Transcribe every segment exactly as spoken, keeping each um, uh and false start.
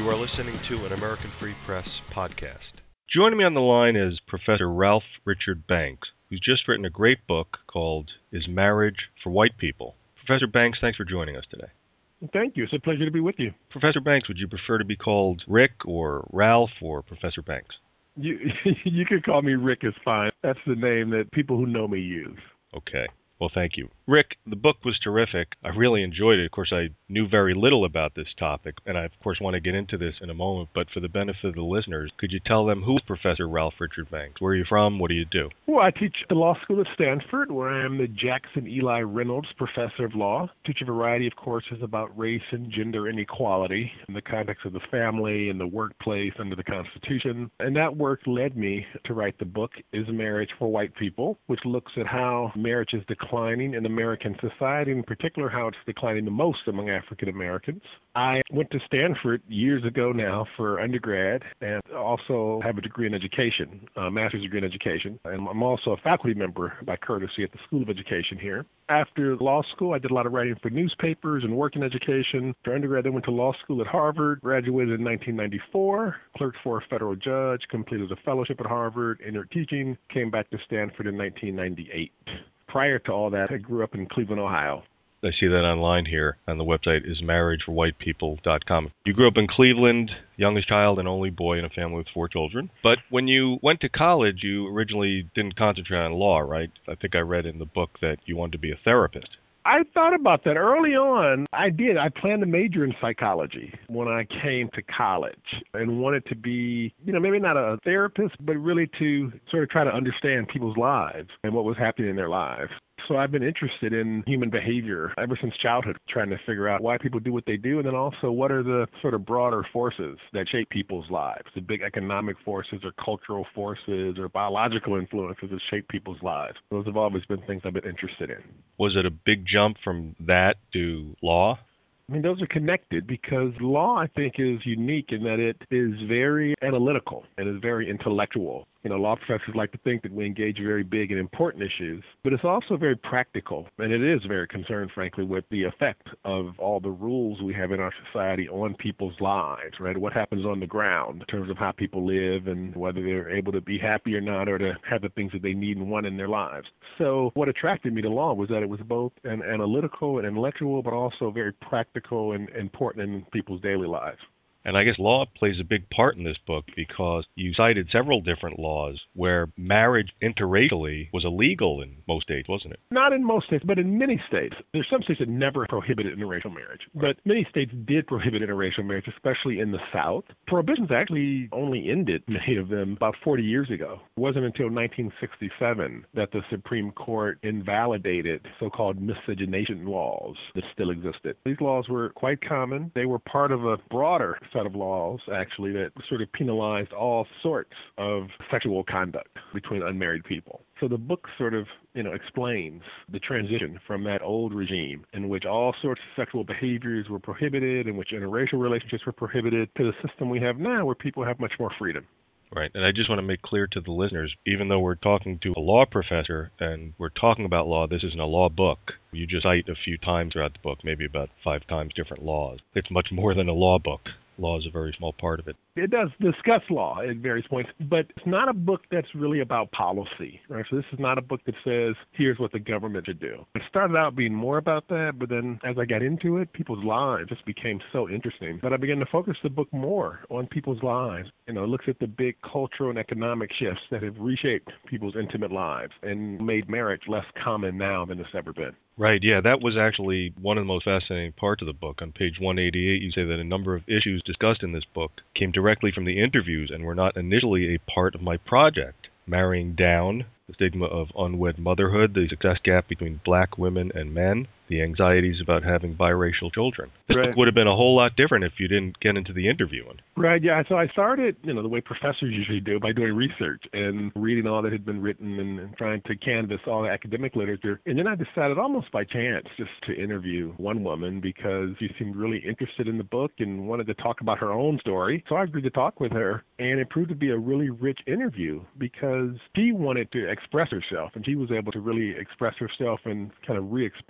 You are listening to an American Free Press podcast. Joining me on the line is Professor Ralph Richard Banks, who's just written a great book called Is Marriage for White People? Professor Banks, thanks for joining us today. Thank you. It's a pleasure to be with you. Professor Banks, would you prefer to be called Rick or Ralph or Professor Banks? You you can call me Rick, is fine. That's the name that people who know me use. Okay. Well, thank you. Rick, the book was terrific. I really enjoyed it. Of course, I knew very little about this topic, and I, of course, want to get into this in a moment. But for the benefit of the listeners, could you tell them who's Professor Ralph Richard Banks? Where are you from? What do you do? Well, I teach at the law school at Stanford, where I am the Jackson Eli Reynolds Professor of Law. I teach a variety of courses about race and gender inequality in the context of the family and the workplace under the Constitution. And that work led me to write the book, Is Marriage for White People?, which looks at how marriage is declining in American society, in particular how it's declining the most among African Americans. I went to Stanford years ago now for undergrad and also have a degree in education, a master's degree in education. And I'm also a faculty member by courtesy at the School of Education here. After law school, I did a lot of writing for newspapers and work in education. For undergrad, I went to law school at Harvard, graduated in nineteen ninety-four, clerked for a federal judge, completed a fellowship at Harvard, entered teaching, came back to Stanford in nineteen ninety-eight. Prior to all that, I grew up in Cleveland, Ohio. I see that online here on the website is marriage for white people dot com. You grew up in Cleveland, youngest child and only boy in a family with four children. But when you went to college, you originally didn't concentrate on law, right? I think I read in the book that you wanted to be a therapist. I thought about that early on. I did. I planned to major in psychology when I came to college and wanted to be, you know, maybe not a therapist, but really to sort of try to understand people's lives and what was happening in their lives. So I've been interested in human behavior ever since childhood, trying to figure out why people do what they do, and then also what are the sort of broader forces that shape people's lives, the big economic forces or cultural forces or biological influences that shape people's lives. Those have always been things I've been interested in. Was it a big jump from that to law? I mean, those are connected because law, I think, is unique in that it is very analytical and is very intellectual. You know, law professors like to think that we engage very big and important issues, but it's also very practical, and it is very concerned, frankly, with the effect of all the rules we have in our society on people's lives, right? What happens on the ground in terms of how people live and whether they're able to be happy or not or to have the things that they need and want in their lives. So what attracted me to law was that it was both an analytical and intellectual, but also very practical and important in people's daily lives. And I guess law plays a big part in this book because you cited several different laws where marriage interracially was illegal in most states, wasn't it? Not in most states, but in many states. There's some states that never prohibited interracial marriage, but many states did prohibit interracial marriage, especially in the South. Prohibitions actually only ended, many of them, about forty years ago. It wasn't until nineteen sixty-seven that the Supreme Court invalidated so-called miscegenation laws that still existed. These laws were quite common. They were part of a broader set of laws, actually, that sort of penalized all sorts of sexual conduct between unmarried people. So the book sort of, you know, explains the transition from that old regime in which all sorts of sexual behaviors were prohibited, in which interracial relationships were prohibited, to the system we have now where people have much more freedom. Right. And I just want to make clear to the listeners, even though we're talking to a law professor and we're talking about law, this isn't a law book. You just cite a few times throughout the book, maybe about five times different laws. It's much more than a law book. Law is a very small part of it. It does discuss law at various points, but it's not a book that's really about policy, right? So this is not a book that says, here's what the government should do. It started out being more about that, but then as I got into it, people's lives just became so interesting that I began to focus the book more on people's lives. You know, it looks at the big cultural and economic shifts that have reshaped people's intimate lives and made marriage less common now than it's ever been. Right, yeah, that was actually one of the most fascinating parts of the book. On page one eighty-eight, you say that a number of issues discussed in this book came directly from the interviews and were not initially a part of my project. Marrying down, the stigma of unwed motherhood, the success gap between black women and men, the anxieties about having biracial children. This Right. book would have been a whole lot different if you didn't get into the interviewing. Right, yeah. So I started, you know, the way professors usually do, by doing research and reading all that had been written and, and trying to canvass all the academic literature. And then I decided almost by chance just to interview one woman because she seemed really interested in the book and wanted to talk about her own story. So I agreed to talk with her, and it proved to be a really rich interview because she wanted to express herself, and she was able to really express herself and kind of re-explore her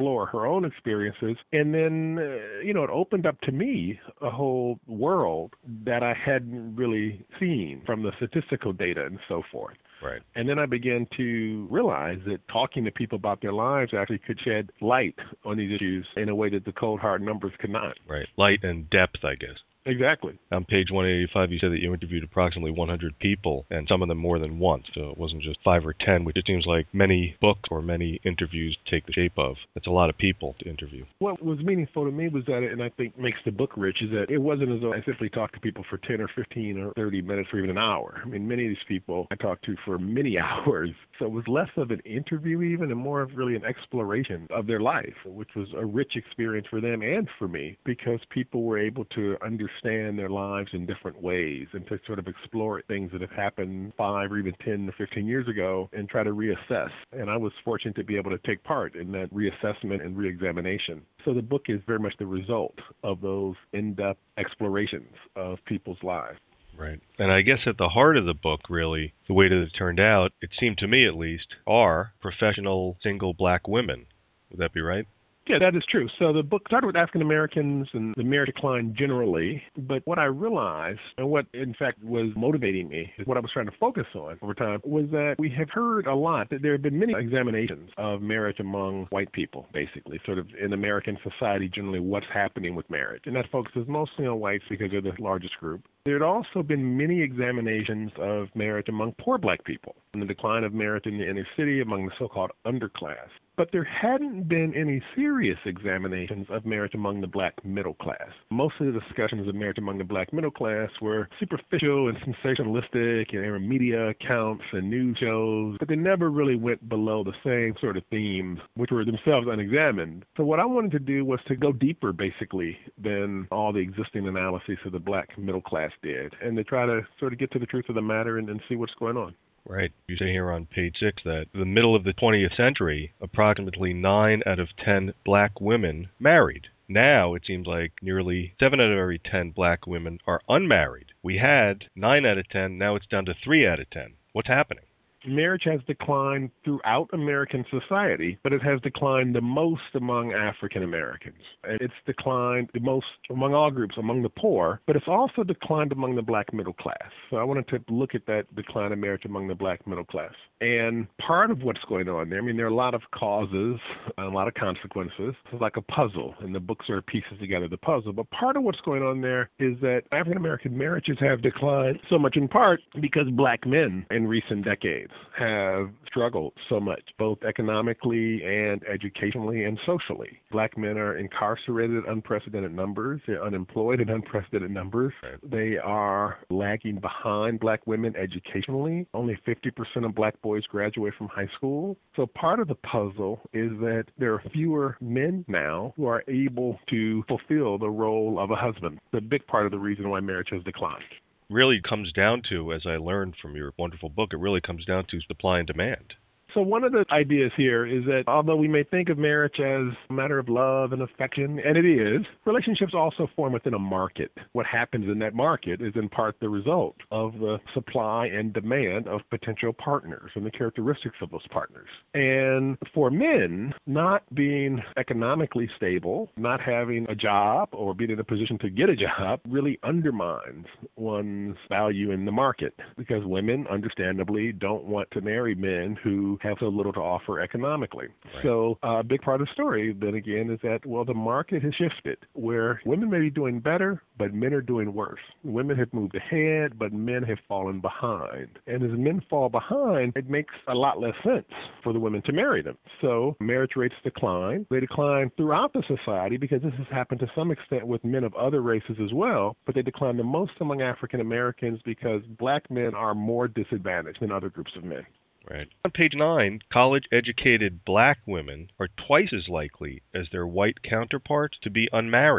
our own experiences. And then, uh, you know, it opened up to me a whole world that I hadn't really seen from the statistical data and so forth. Right. And then I began to realize that talking to people about their lives actually could shed light on these issues in a way that the cold hard numbers could not. Right. Light and depth, I guess. Exactly. On page one eighty-five, you said that you interviewed approximately one hundred people, and some of them more than once. So it wasn't just five or ten, which it seems like many books or many interviews take the shape of. That's a lot of people to interview. What was meaningful to me was that, and I think makes the book rich, is that it wasn't as though I simply talked to people for ten or fifteen or thirty minutes or even an hour. I mean, many of these people I talked to for many hours. So it was less of an interview even and more of really an exploration of their life, which was a rich experience for them and for me, because people were able to understand their lives in different ways and to sort of explore things that have happened five or even ten or fifteen years ago and try to reassess. And I was fortunate to be able to take part in that reassessment and reexamination. So the book is very much the result of those in-depth explorations of people's lives. Right. And I guess at the heart of the book, really, the way that it turned out, it seemed to me at least, are professional single black women. Would that be right? Yeah, that is true. So the book started with African Americans and the marriage decline generally, but what I realized, and what in fact was motivating me, what I was trying to focus on over time, was that we have heard a lot that there have been many examinations of marriage among white people, basically, sort of in American society generally, what's happening with marriage. And that focuses mostly on whites because they're the largest group. There had also been many examinations of marriage among poor black people and the decline of marriage in the inner city among the so-called underclass. But there hadn't been any serious examinations of marriage among the black middle class. Most of the discussions of marriage among the black middle class were superficial and sensationalistic, and there were media accounts and news shows, but they never really went below the same sort of themes, which were themselves unexamined. So what I wanted to do was to go deeper, basically, than all the existing analyses of the black middle class did, and to try to sort of get to the truth of the matter and, and see what's going on. Right. You say here on page six that in the middle of the twentieth century, approximately nine out of ten black women married. Now it seems like nearly seven out of every ten black women are unmarried. We had nine out of ten, now it's down to three out of ten. What's happening? Marriage has declined throughout American society, but it has declined the most among African Americans. It's declined the most among all groups, among the poor, but it's also declined among the black middle class. So I wanted to look at that decline of marriage among the black middle class. And part of what's going on there, I mean, there are a lot of causes, a lot of consequences. It's like a puzzle, and the book sort of pieces together the puzzle. But part of what's going on there is that African American marriages have declined so much in part because black men in recent decades have struggled so much, both economically and educationally and socially. Black men are incarcerated at unprecedented numbers. They're unemployed at unprecedented numbers. They are lagging behind black women educationally. Only fifty percent of black boys graduate from high school. So part of the puzzle is that there are fewer men now who are able to fulfill the role of a husband. The big part of the reason why marriage has declined. Really comes down to, as I learned from your wonderful book, it really comes down to supply and demand. So one of the ideas here is that although we may think of marriage as a matter of love and affection, and it is, relationships also form within a market. What happens in that market is in part the result of the supply and demand of potential partners and the characteristics of those partners. And for men, not being economically stable, not having a job or being in a position to get a job really undermines one's value in the market, because women, understandably, don't want to marry men who have so little to offer economically. Right. So uh, a big part of the story, then again, is that, well, the market has shifted, where women may be doing better, but men are doing worse. Women have moved ahead, but men have fallen behind. And as men fall behind, it makes a lot less sense for the women to marry them. So marriage rates decline. They decline throughout the society because this has happened to some extent with men of other races as well, but they decline the most among African Americans because black men are more disadvantaged than other groups of men. Right. On page nine, college-educated black women are twice as likely as their white counterparts to be unmarried.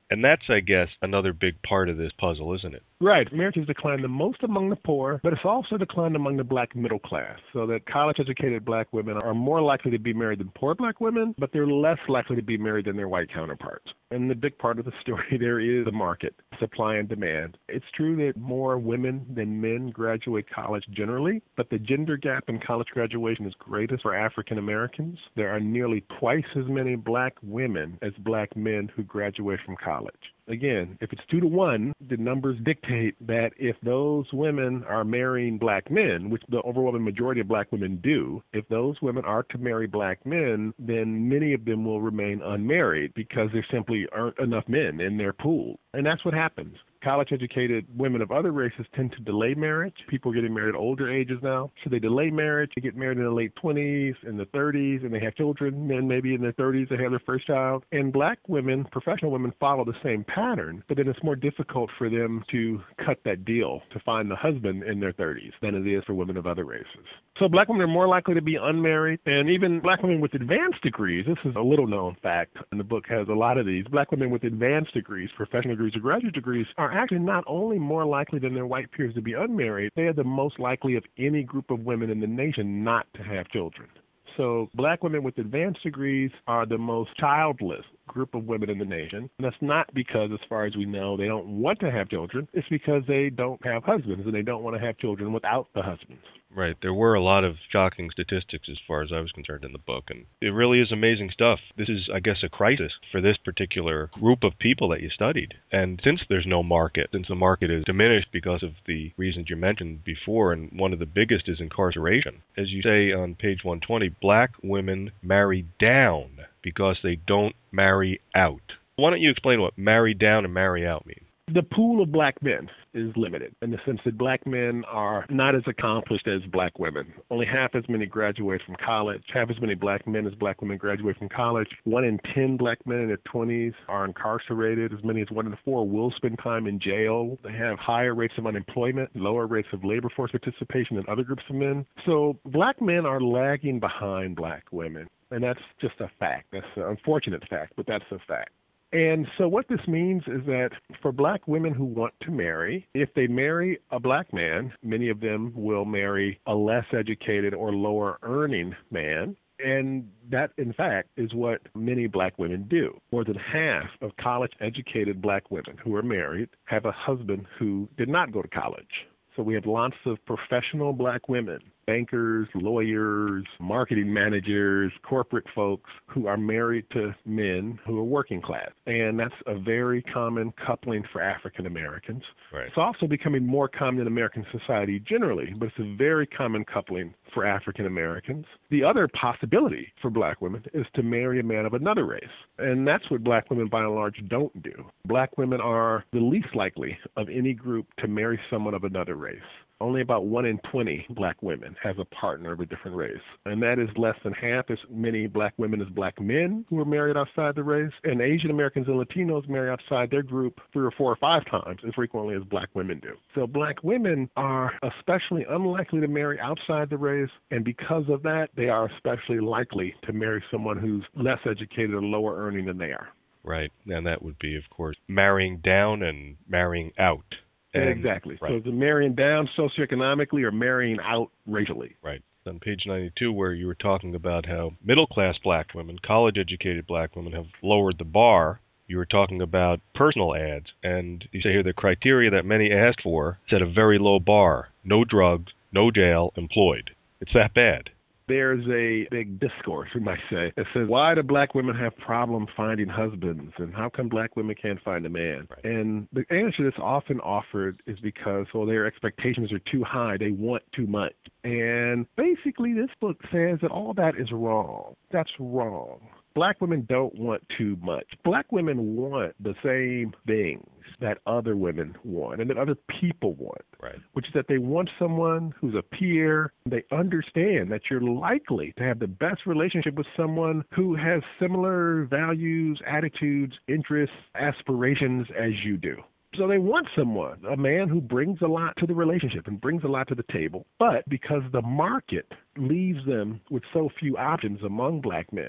And that's, I guess, another big part of this puzzle, isn't it? Right. Marriage has declined the most among the poor, but it's also declined among the black middle class. So that college-educated black women are more likely to be married than poor black women, but they're less likely to be married than their white counterparts. And the big part of the story there is the market, supply and demand. It's true that more women than men graduate college generally, but the gender gap in college graduation is greatest for African Americans. There are nearly twice as many black women as black men who graduate from college. Again, if it's two to one, the numbers dictate that if those women are marrying black men, which the overwhelming majority of black women do, if those women are to marry black men, then many of them will remain unmarried because there simply aren't enough men in their pool. And that's what happens. College-educated women of other races tend to delay marriage. People are getting married at older ages now. So they delay marriage. They get married in the late twenties, in the thirties, and they have children. Men maybe in their thirties, they have their first child. And black women, professional women, follow the same pattern, but then it's more difficult for them to cut that deal, to find the husband in their thirties than it is for women of other races. So black women are more likely to be unmarried, and even black women with advanced degrees, this is a little-known fact, and the book has a lot of these, black women with advanced degrees, professional degrees or graduate degrees, are actually not only more likely than their white peers to be unmarried, they are the most likely of any group of women in the nation not to have children. So black women with advanced degrees are the most childless group of women in the nation. And that's not because, as far as we know, they don't want to have children. It's because they don't have husbands and they don't want to have children without the husbands. Right. There were a lot of shocking statistics as far as I was concerned in the book, and it really is amazing stuff. This is, I guess, a crisis for this particular group of people that you studied. And since there's no market, since the market is diminished because of the reasons you mentioned before, and one of the biggest is incarceration, as you say on page one twenty, black women marry down because they don't marry out. Why don't you explain what marry down and marry out mean? The pool of black men is limited in the sense that black men are not as accomplished as black women. Only half as many graduate from college, half as many black men as black women graduate from college. One in ten black men in their twenties are incarcerated. As many as one in four will spend time in jail. They have higher rates of unemployment, lower rates of labor force participation than other groups of men. So black men are lagging behind black women. And that's just a fact. That's an unfortunate fact, but that's a fact. And so what this means is that for black women who want to marry, if they marry a black man, many of them will marry a less educated or lower earning man. And that, in fact, is what many black women do. More than half of college-educated black women who are married have a husband who did not go to college. So we have lots of professional black women, bankers, lawyers, marketing managers, corporate folks who are married to men who are working class. And that's a very common coupling for African Americans. Right. It's also becoming more common in American society generally, but it's a very common coupling for African Americans. The other possibility for black women is to marry a man of another race. And that's what black women by and large don't do. Black women are the least likely of any group to marry someone of another race. Only about one in twenty black women has a partner of a different race. And that is less than half as many black women as black men who are married outside the race. And Asian Americans and Latinos marry outside their group three or four or five times as frequently as black women do. So black women are especially unlikely to marry outside the race. And because of that, they are especially likely to marry someone who's less educated or lower earning than they are. Right. And that would be, of course, marrying down and marrying out. And, exactly. Right. So it's marrying down socioeconomically or marrying out racially. Right. On page ninety-two, where you were talking about how middle-class black women, college-educated black women have lowered the bar, you were talking about personal ads. And you say here the criteria that many asked for set a very low bar. No drugs, no jail, employed. It's that bad. There's a big discourse, we might say, that says, why do black women have problems finding husbands, and how come black women can't find a man? Right. And the answer that's often offered is because, well, their expectations are too high. They want too much. And basically, this book says that all that is wrong. That's wrong. Black women don't want too much. Black women want the same things that other women want and that other people want, right. which is that they want someone who's a peer. They understand that you're likely to have the best relationship with someone who has similar values, attitudes, interests, aspirations as you do. So they want someone, a man who brings a lot to the relationship and brings a lot to the table. But because the market leaves them with so few options among black men,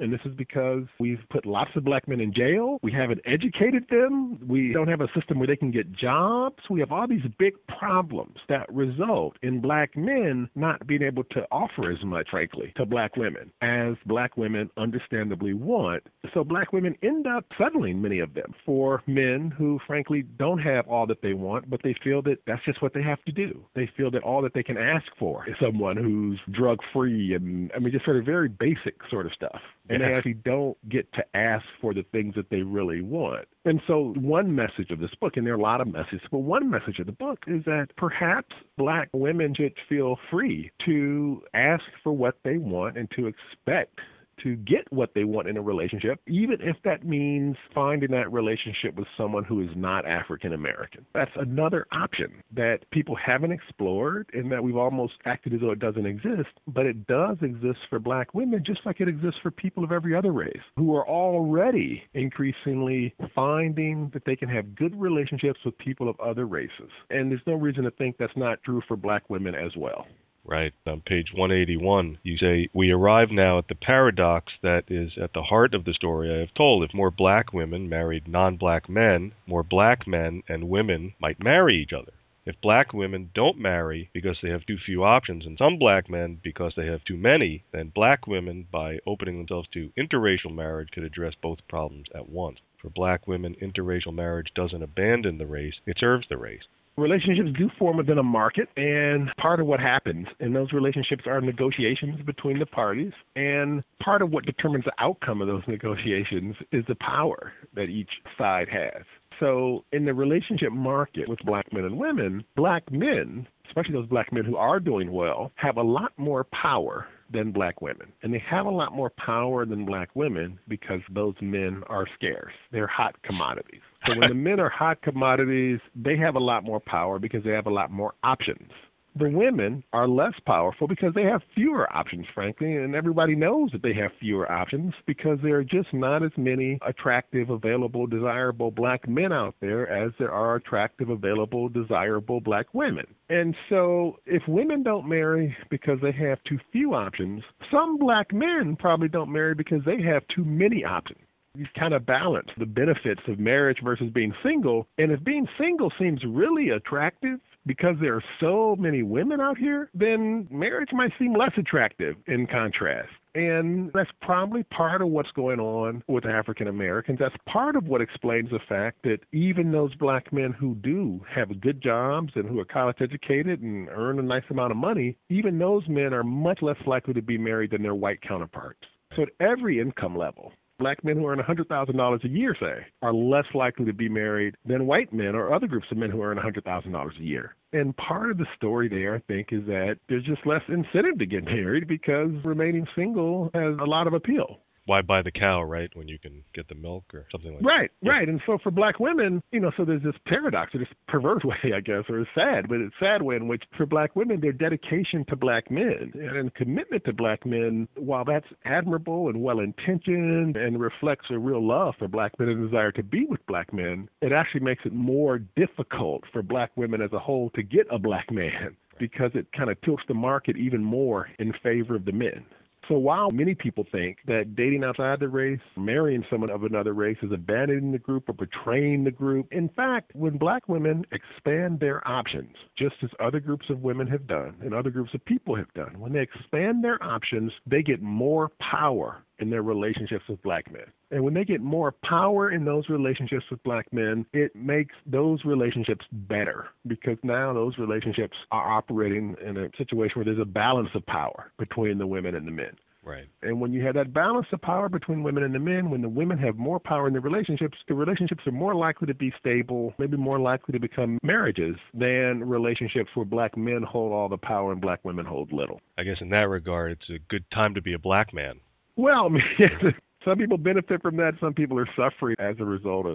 And this is because we've put lots of black men in jail. We haven't educated them. We don't have a system where they can get jobs. We have all these big problems that result in black men not being able to offer as much, frankly, to black women as black women understandably want. So black women end up settling, many of them, for men who, frankly, don't have all that they want, but they feel that that's just what they have to do. They feel that all that they can ask for is someone who's drug-free and, I mean, just sort of very basic sort of stuff. And Yeah. they actually don't get to ask for the things that they really want. And so one message of this book, and there are a lot of messages, but one message of the book is that perhaps black women should feel free to ask for what they want and to expect to get what they want in a relationship, even if that means finding that relationship with someone who is not African American. That's another option that people haven't explored and that we've almost acted as though it doesn't exist, but it does exist for black women just like it exists for people of every other race who are already increasingly finding that they can have good relationships with people of other races. And there's no reason to think that's not true for black women as well. Right. On page one eighty-one, you say, "We arrive now at the paradox that is at the heart of the story I have told. If more black women married non-black men, more black men and women might marry each other. If black women don't marry because they have too few options, and some black men because they have too many, then black women, by opening themselves to interracial marriage, could address both problems at once. For black women, interracial marriage doesn't abandon the race, it serves the race." Relationships do form within a market, and part of what happens in those relationships are negotiations between the parties, and part of what determines the outcome of those negotiations is the power that each side has. So in the relationship market with black men and women, black men, especially those black men who are doing well, have a lot more power than black women. And they have a lot more power than black women because those men are scarce. They're hot commodities. So when the men are hot commodities, they have a lot more power because they have a lot more options. The women are less powerful because they have fewer options, frankly, and everybody knows that they have fewer options because there are just not as many attractive, available, desirable black men out there as there are attractive, available, desirable black women. And so if women don't marry because they have too few options, some black men probably don't marry because they have too many options. You kind of balance the benefits of marriage versus being single. And if being single seems really attractive because there are so many women out here, then marriage might seem less attractive in contrast. And that's probably part of what's going on with African Americans. That's part of what explains the fact that even those black men who do have good jobs and who are college educated and earn a nice amount of money, even those men are much less likely to be married than their white counterparts. So at every income level, black men who earn one hundred thousand dollars a year, say, are less likely to be married than white men or other groups of men who earn one hundred thousand dollars a year. And part of the story there, I think, is that there's just less incentive to get married because remaining single has a lot of appeal. Why buy the cow, right, when you can get the milk or something like right, that? Right, right. And so for black women, you know, so there's this paradox, or this perverse way, I guess, or a sad, but it's sad way in which for black women, their dedication to black men and commitment to black men, while that's admirable and well-intentioned and reflects a real love for black men and a desire to be with black men, it actually makes it more difficult for black women as a whole to get a black man because it kind of tilts the market even more in favor of the men. So while many people think that dating outside the race, marrying someone of another race is abandoning the group or betraying the group, in fact, when black women expand their options, just as other groups of women have done and other groups of people have done, when they expand their options, they get more power in their relationships with black men. And when they get more power in those relationships with black men, it makes those relationships better because now those relationships are operating in a situation where there's a balance of power between the women and the men. Right. And when you have that balance of power between women and the men, when the women have more power in the relationships, the relationships are more likely to be stable, maybe more likely to become marriages than relationships where black men hold all the power and black women hold little. I guess in that regard, it's a good time to be a black man. Well, some people benefit from that. Some people are suffering as a result of that.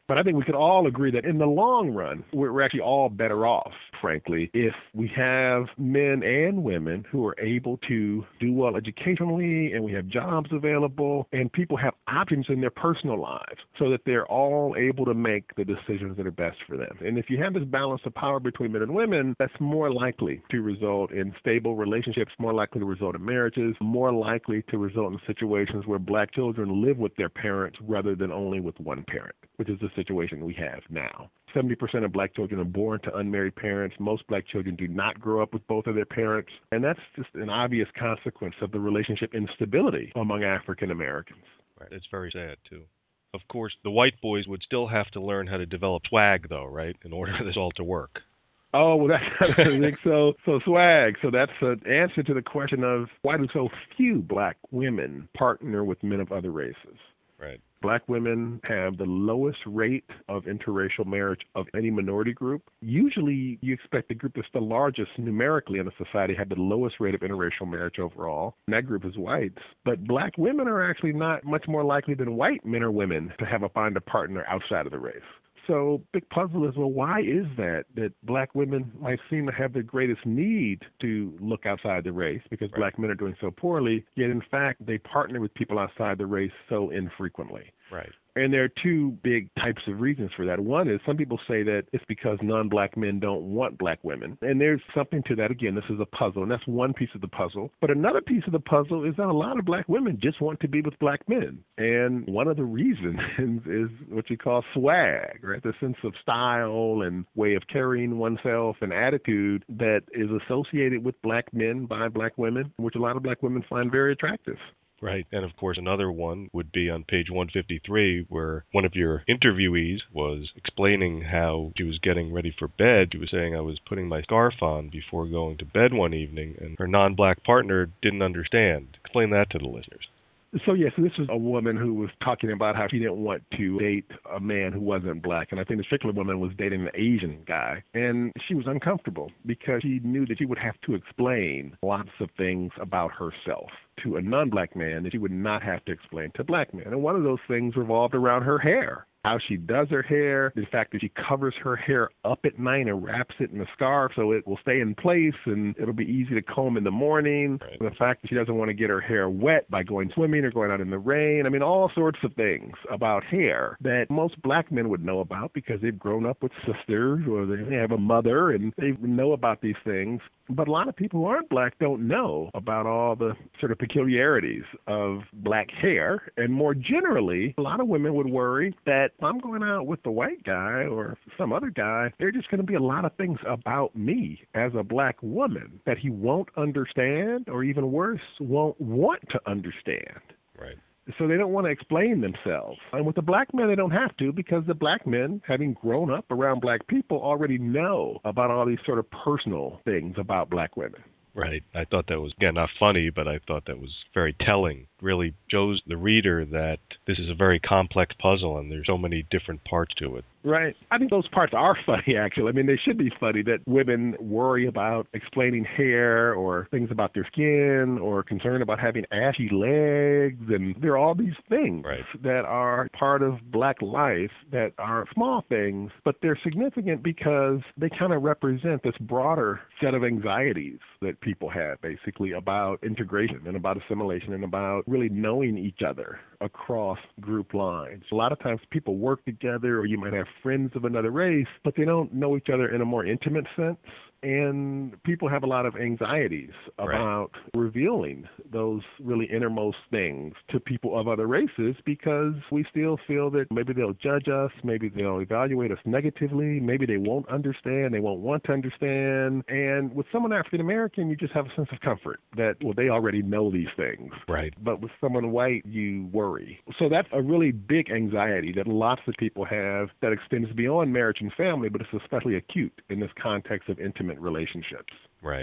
But I think we could all agree that in the long run, we're we're actually all better off, frankly, if we have men and women who are able to do well educationally and we have jobs available and people have options in their personal lives so that they're all able to make the decisions that are best for them. And if you have this balance of power between men and women, that's more likely to result in stable relationships, more likely to result in marriages, more likely to result in situations where black children live with their parents rather than only with one parent, which is the situation we have now. seventy percent of black children are born to unmarried parents. Most black children do not grow up with both of their parents. And that's just an obvious consequence of the relationship instability among African Americans. Right. It's very sad, too. Of course, the white boys would still have to learn how to develop swag, though, right, in order for this all to work. Oh, well, that's I think so. So swag. So that's an answer to the question of why do so few black women partner with men of other races? Right. Black women have the lowest rate of interracial marriage of any minority group. Usually, you expect the group that's the largest numerically in a society have the lowest rate of interracial marriage overall, and that group is whites. But black women are actually not much more likely than white men or women to have a find a partner outside of the race. So big puzzle is, well, why is that, that black women might seem to have the greatest need to look outside the race because right. black men are doing so poorly, yet in fact they partner with people outside the race so infrequently. Right. And there are two big types of reasons for that. One is some people say that it's because non-black men don't want black women. And there's something to that. Again, this is a puzzle, and that's one piece of the puzzle. But another piece of the puzzle is that a lot of black women just want to be with black men. And one of the reasons is what you call swag, right? The sense of style and way of carrying oneself and attitude that is associated with black men by black women, which a lot of black women find very attractive. Right. And of course, another one would be on page one fifty-three, where one of your interviewees was explaining how she was getting ready for bed. She was saying, I was putting my scarf on before going to bed one evening, and her non-black partner didn't understand. Explain that to the listeners. So, yes, yeah, so this was a woman who was talking about how she didn't want to date a man who wasn't black. And I think this particular woman was dating an Asian guy. And she was uncomfortable because she knew that she would have to explain lots of things about herself to a non-black man that she would not have to explain to black men. And one of those things revolved around her hair. How she does her hair, the fact that she covers her hair up at night and wraps it in a scarf so it will stay in place and it'll be easy to comb in the morning. Right. The fact that she doesn't want to get her hair wet by going swimming or going out in the rain. I mean, all sorts of things about hair that most black men would know about because they've grown up with sisters or they have a mother and they know about these things. But a lot of people who aren't black don't know about all the sort of peculiarities of black hair. And more generally, a lot of women would worry that if I'm going out with the white guy or some other guy, there are just going to be a lot of things about me as a black woman that he won't understand or even worse, won't want to understand. Right. So they don't want to explain themselves. And with the black men, they don't have to because the black men, having grown up around black people, already know about all these sort of personal things about black women. Right. I thought that was, again, not funny, but I thought that was very telling. Really shows the reader that this is a very complex puzzle and there's so many different parts to it. Right. I think those parts are funny, actually. I mean, they should be funny that women worry about explaining hair or things about their skin or concerned about having ashy legs. And there are all these things right. that are part of black life that are small things, but they're significant because they kind of represent this broader set of anxieties that people have, basically, about integration and about assimilation and about really knowing each other across group lines. A lot of times people work together or you might have friends of another race, but they don't know each other in a more intimate sense. And people have a lot of anxieties about right. revealing those really innermost things to people of other races because we still feel that maybe they'll judge us, maybe they'll evaluate us negatively, maybe they won't understand, they won't want to understand. And with someone African American, you just have a sense of comfort that, well, they already know these things. Right. But with someone white, you worry. So that's a really big anxiety that lots of people have that extends beyond marriage and family, but it's especially acute in this context of intimate relationships. Right. And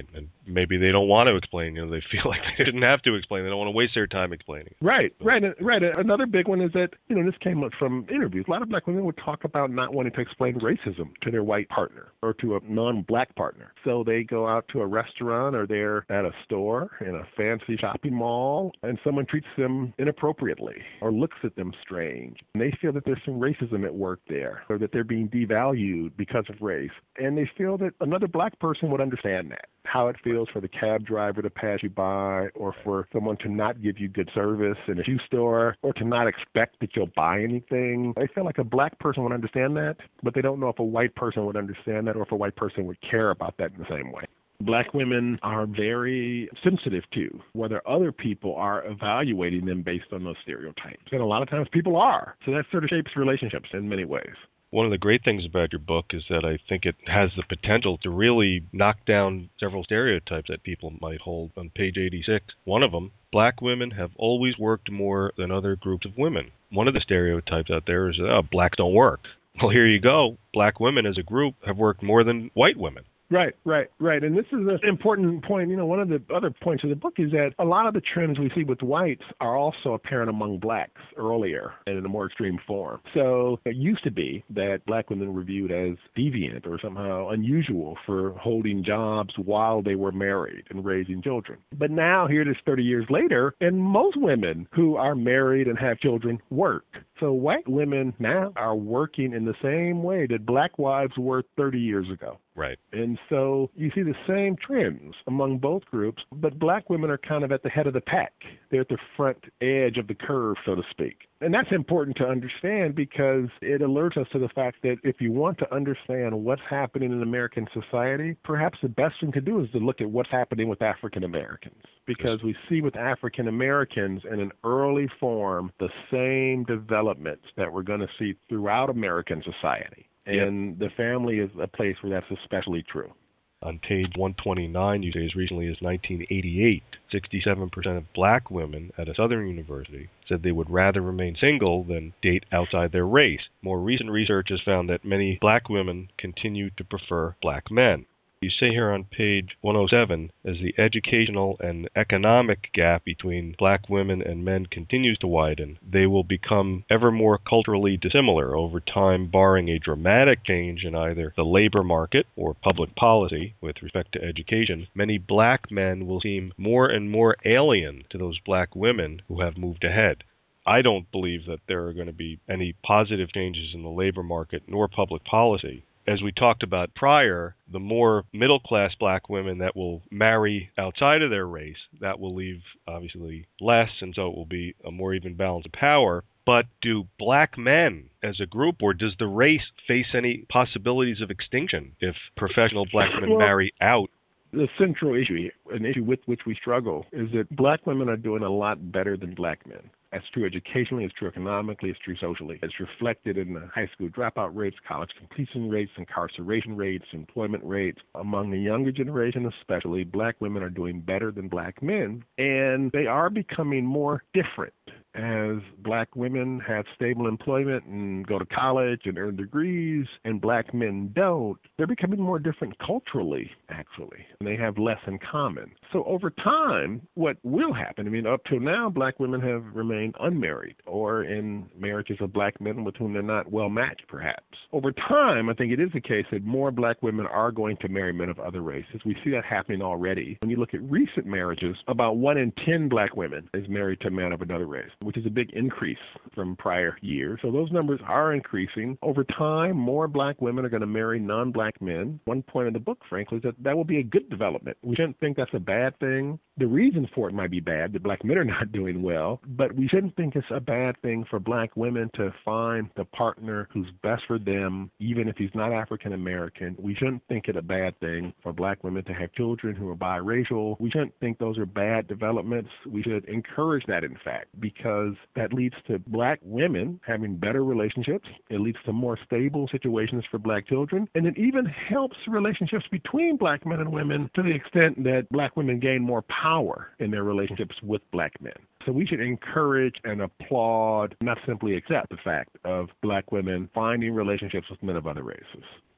maybe they don't want to explain. You know, they feel like they didn't have to explain. They don't want to waste their time explaining. Right, right, right. Another big one is that, you know, this came up from interviews. A lot of black women would talk about not wanting to explain racism to their white partner or to a non-black partner. So they go out to a restaurant or they're at a store in a fancy shopping mall and someone treats them inappropriately or looks at them strange. And they feel that there's some racism at work there or that they're being devalued because of race. And they feel that another black person would understand that, how it feels for the cab driver to pass you by or for someone to not give you good service in a shoe store or to not expect that you'll buy anything. They feel like a black person would understand that, but they don't know if a white person would understand that or if a white person would care about that in the same way. Black women are very sensitive to whether other people are evaluating them based on those stereotypes. And a lot of times people are. So that sort of shapes relationships in many ways. One of the great things about your book is that I think it has the potential to really knock down several stereotypes that people might hold. On page eighty-six, one of them, black women have always worked more than other groups of women. One of the stereotypes out there is, oh, blacks don't work. Well, here you go. Black women as a group have worked more than white women. Right, right, right. And this is an important point. You know, one of the other points of the book is that a lot of the trends we see with whites are also apparent among blacks earlier and in a more extreme form. So it used to be that black women were viewed as deviant or somehow unusual for holding jobs while they were married and raising children. But now here it is thirty years later, and most women who are married and have children work. So white women now are working in the same way that black wives were thirty years ago. Right. And so you see the same trends among both groups, but black women are kind of at the head of the pack. They're at the front edge of the curve, so to speak. And that's important to understand because it alerts us to the fact that if you want to understand what's happening in American society, perhaps the best thing to do is to look at what's happening with African Americans. Because we see with African Americans in an early form the same developments that we're going to see throughout American society. And the family is a place where that's especially true. On page one twenty-nine, you say as recently as nineteen eighty-eight, sixty-seven percent of black women at a southern university said they would rather remain single than date outside their race. More recent research has found that many black women continue to prefer black men. You say here on page one oh seven, as the educational and economic gap between black women and men continues to widen, they will become ever more culturally dissimilar over time, barring a dramatic change in either the labor market or public policy with respect to education. Many black men will seem more and more alien to those black women who have moved ahead. I don't believe that there are going to be any positive changes in the labor market nor public policy. As we talked about prior, the more middle-class black women that will marry outside of their race, that will leave, obviously, less, and so it will be a more even balance of power. But do black men as a group, or does the race face any possibilities of extinction if professional black men well, marry out? The central issue, an issue with which we struggle, is that black women are doing a lot better than black men. That's true educationally, it's true economically, it's true socially. It's reflected in the high school dropout rates, college completion rates, incarceration rates, employment rates. Among the younger generation especially, black women are doing better than black men, and they are becoming more different. As black women have stable employment and go to college and earn degrees, and black men don't, they're becoming more different culturally, actually, and they have less in common. So over time, what will happen, I mean, up till now, black women have remained unmarried or in marriages of black men with whom they're not well matched, perhaps. Over time, I think it is the case that more black women are going to marry men of other races. We see that happening already. When you look at recent marriages, about one in ten black women is married to a man of another race, which is a big increase from prior years. So those numbers are increasing. Over time, more black women are going to marry non-black men. One point in the book, frankly, is that that will be a good development. We shouldn't think that's a bad thing. The reasons for it might be bad, that black men are not doing well, but we shouldn't think it's a bad thing for black women to find the partner who's best for them, even if he's not African American. We shouldn't think it a bad thing for black women to have children who are biracial. We shouldn't think those are bad developments. We should encourage that, in fact, because that leads to black women having better relationships. It leads to more stable situations for black children. And it even helps relationships between black men and women to the extent that black women gain more power in their relationships with black men. So we should encourage and applaud, not simply accept the fact of black women finding relationships with men of other races.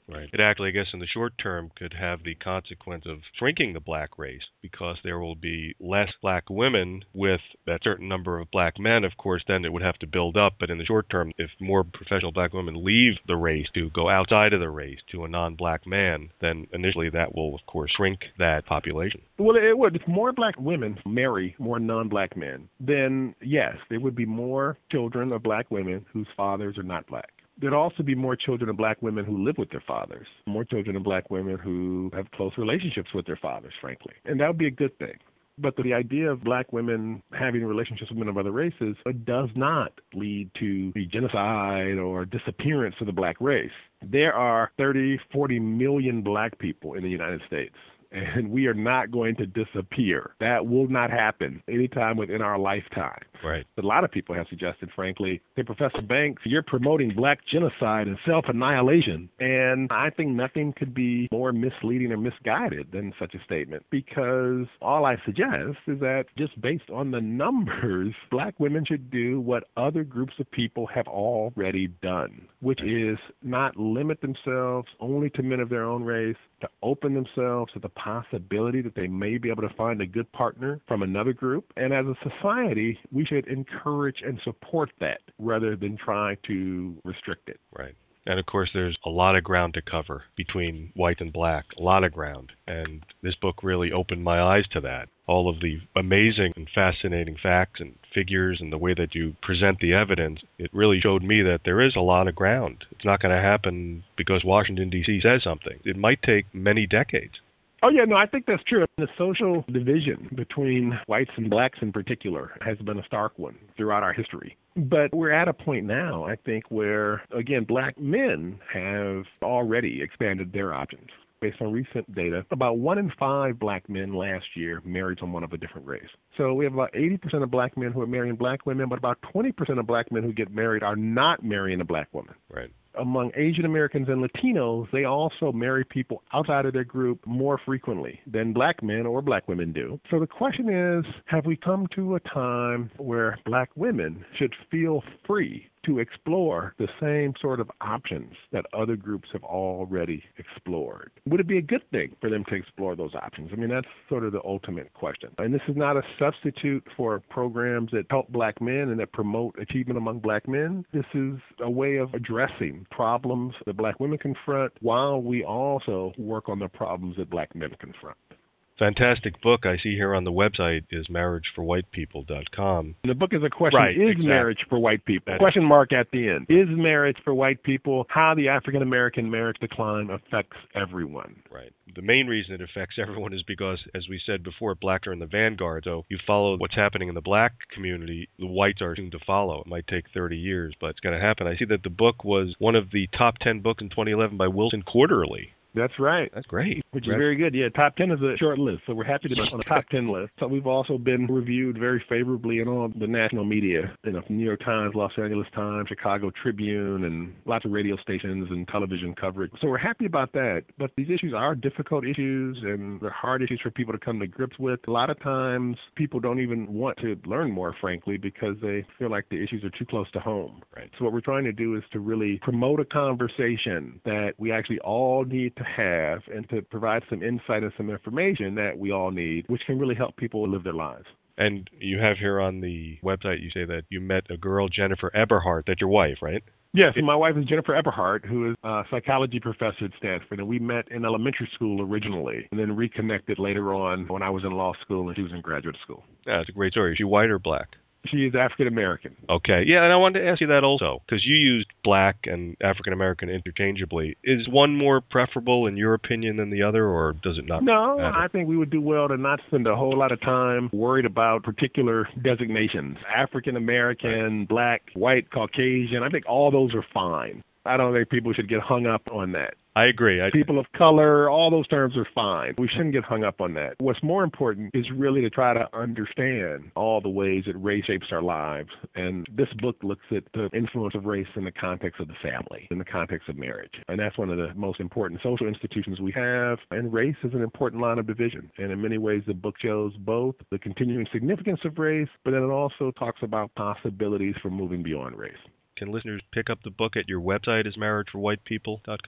Right. It actually, I guess, in the short term could have the consequence of shrinking the black race because there will be less black women with that certain number of black men. Of course, then it would have to build up. But in the short term, if more professional black women leave the race to go outside of the race to a non-black man, then initially that will, of course, shrink that population. Well, it would. If more black women marry more non-black men, then yes, there would be more children of black women whose fathers are not black. There'd also be more children of black women who live with their fathers, more children of black women who have close relationships with their fathers, frankly. And that would be a good thing. But the idea of black women having relationships with men of other races does not lead to the genocide or disappearance of the black race. There are thirty, forty million black people in the United States. And we are not going to disappear. That will not happen anytime within our lifetime. Right. A lot of people have suggested, frankly, hey, Professor Banks, you're promoting black genocide and self-annihilation. And I think nothing could be more misleading or misguided than such a statement, because all I suggest is that just based on the numbers, black women should do what other groups of people have already done, which is not limit themselves only to men of their own race, to open themselves to the possibility that they may be able to find a good partner from another group. And as a society, we should encourage and support that rather than try to restrict it. Right. And of course, there's a lot of ground to cover between white and black, a lot of ground. And this book really opened my eyes to that. All of the amazing and fascinating facts and figures and the way that you present the evidence, it really showed me that there is a lot of ground. It's not going to happen because Washington, D C says something. It might take many decades. Oh, yeah, no, I think that's true. The social division between whites and blacks in particular has been a stark one throughout our history. But we're at a point now, I think, where, again, black men have already expanded their options. Based on recent data, about one in five black men last year married someone of a different race. So we have about eighty percent of black men who are marrying black women, but about twenty percent of black men who get married are not marrying a black woman. Right. Among Asian Americans and Latinos, they also marry people outside of their group more frequently than black men or black women do. So the question is, have we come to a time where black women should feel free to explore the same sort of options that other groups have already explored? Would it be a good thing for them to explore those options? I mean, that's sort of the ultimate question. And this is not a substitute for programs that help black men and that promote achievement among black men. This is a way of addressing problems that black women confront while we also work on the problems that black men confront. Fantastic book I see here on the website is marriage for white people dot com. The book is a question, right, is exactly. marriage for white people? That question is. mark at the end. Is marriage for white people? How the African-American marriage decline affects everyone. Right. The main reason it affects everyone is because, as we said before, blacks are in the vanguard. So you follow what's happening in the black community, the whites are soon to follow. It might take thirty years, but it's going to happen. I see that the book was one of the top ten books in twenty eleven by Wilson Quarterly. That's right. That's great. Which is very good. Yeah, top ten is a short list, so we're happy to be on the top ten list. So we've also been reviewed very favorably in all the national media, you know, New York Times, Los Angeles Times, Chicago Tribune, and lots of radio stations and television coverage. So we're happy about that. But these issues are difficult issues, and they're hard issues for people to come to grips with. A lot of times, people don't even want to learn more, frankly, because they feel like the issues are too close to home. Right. So what we're trying to do is to really promote a conversation that we actually all need to have and to provide some insight and some information that we all need, which can really help people live their lives. And you have here on the website, you say that you met a girl, Jennifer Eberhardt, that's your wife, right? Yes, my wife is Jennifer Eberhardt, who is a psychology professor at Stanford, and we met in elementary school originally and then reconnected later on when I was in law school and she was in graduate school. Yeah, that's a great story. Is she white or black? She is African-American. Okay. Yeah, and I wanted to ask you that also, because you used black and African-American interchangeably. Is one more preferable in your opinion than the other, or does it not No, matter? I think we would do well to not spend a whole lot of time worried about particular designations. African-American, right. Black, white, Caucasian, I think all those are fine. I don't think people should get hung up on that. I agree. I... People of color, all those terms are fine. We shouldn't get hung up on that. What's more important is really to try to understand all the ways that race shapes our lives. And this book looks at the influence of race in the context of the family, in the context of marriage. And that's one of the most important social institutions we have. And race is an important line of division. And in many ways, the book shows both the continuing significance of race, but then it also talks about possibilities for moving beyond race. Can listeners pick up the book at your website, is marriage for white people dot com?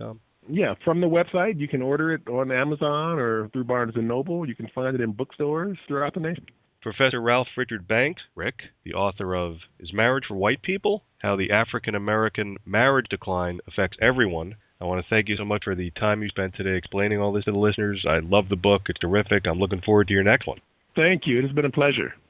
Yeah, from the website. You can order it on Amazon or through Barnes and Noble. You can find it in bookstores throughout the nation. Professor Ralph Richard Banks, Rick, the author of Is Marriage for White People? How the African American Marriage Decline Affects Everyone. I want to thank you so much for the time you spent today explaining all this to the listeners. I love the book. It's terrific. I'm looking forward to your next one. Thank you. It has been a pleasure.